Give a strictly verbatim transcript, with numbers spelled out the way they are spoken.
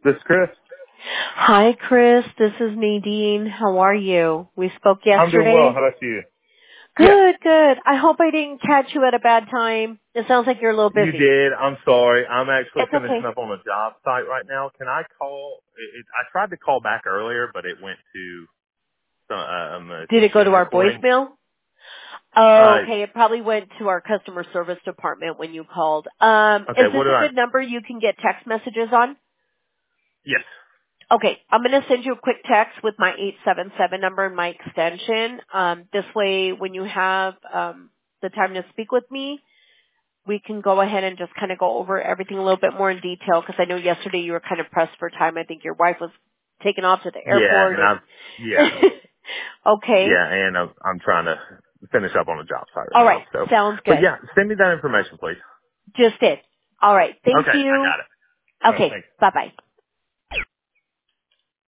This is Chris. Hi, Chris. This is Nadine. How are you? We spoke I'm doing well. yesterday. How about you? Yeah, Good, good. I hope I didn't catch you at a bad time. It sounds like you're a little you busy. did. I'm sorry. I'm actually It's finishing okay. up on a job site right now. Can I call? It, it, I tried to call back earlier, but it went to some, uh, a Did it go to machine our recording. voicemail? Oh, Uh, okay. It probably went to our customer service department when you called. Um, okay. is this What do a I? good number you can get text messages on? Yes. Okay, I'm going to send you a quick text with my eight seven seven number and my extension. Um, this way, when you have um, the time to speak with me, we can go ahead and just kind of go over everything a little bit more in detail because I know yesterday you were kind of pressed for time. I think your wife was taken off to the Yeah, airport and I'm. and Yeah, okay. yeah, and I'm, I'm trying to finish up on a job site right All now. right. So, Sounds but good. yeah, send me that information, please. Just did. All right. Thank Okay, I you. got it. All right, Okay. thanks. Bye-bye.